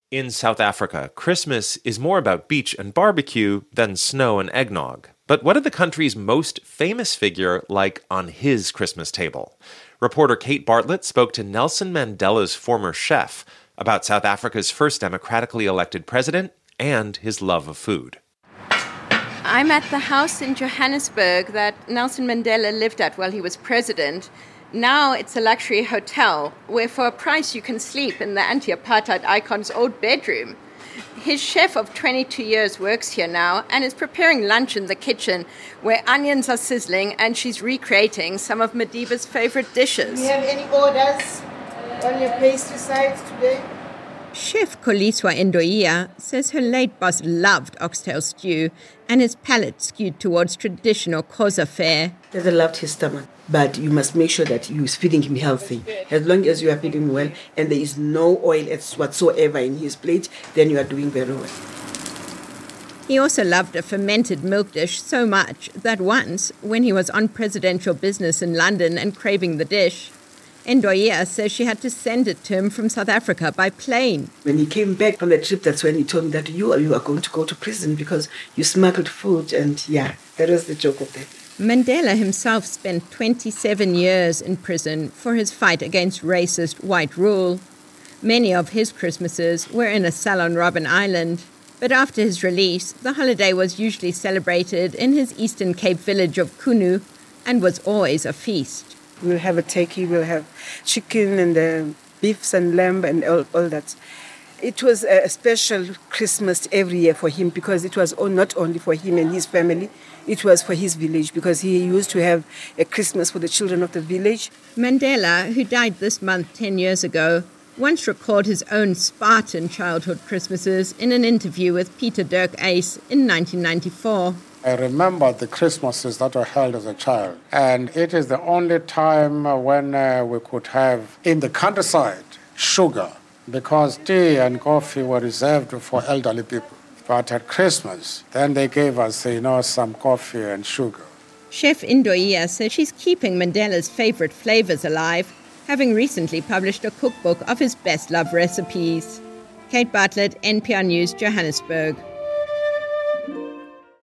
In South Africa, Christmas is more about beach and barbecue than snow and eggnog. But what did the country's most famous figure like on his Christmas table? Reporter Kate Bartlett spoke to Nelson Mandela's former chef about South Africa's first democratically elected president and his love of food. I'm at the house in Johannesburg that Nelson Mandela lived at while he was president. Now it's a luxury hotel where for a price you can sleep in the anti-apartheid icon's old bedroom. His chef of 22 years works here now and is preparing lunch in the kitchen where onions are sizzling and she's recreating some of Madiba's favorite dishes. Do you have any orders on your pastry side today? Chef Koliswa Ndoia says her late boss loved oxtail stew and his palate skewed towards traditional Xhosa fare. They loved his stomach, but you must make sure that you're feeding him healthy. As long as you are feeding him well and there is no oil whatsoever in his plate, then you are doing very well. He also loved a fermented milk dish so much that once, when he was on presidential business in London and craving the dish, Ndoia says she had to send it to him from South Africa by plane. When he came back from the trip, that's when he told me that you are going to go to prison because you smuggled food. And yeah, that was the joke of that. Mandela himself spent 27 years in prison for his fight against racist white rule. Many of his Christmases were in a cell on Robben Island. But after his release, the holiday was usually celebrated in his Eastern Cape village of Kunu and was always a feast. We'll have a turkey, we'll have chicken and beefs and lamb and all that. It was a special Christmas every year for him because it was not only for him and his family, it was for his village because he used to have a Christmas for the children of the village. Mandela, who died this month 10 years ago, once recalled his own Spartan childhood Christmases in an interview with Peter Dirk Uys in 1994. I remember the Christmases that were held as a child, and it is the only time when we could have in the countryside sugar, because tea and coffee were reserved for elderly people. But at Christmas, then they gave us, some coffee and sugar. Chef Ndoia says she's keeping Mandela's favorite flavors alive, having recently published a cookbook of his best-loved recipes. Kate Bartlett, NPR News, Johannesburg.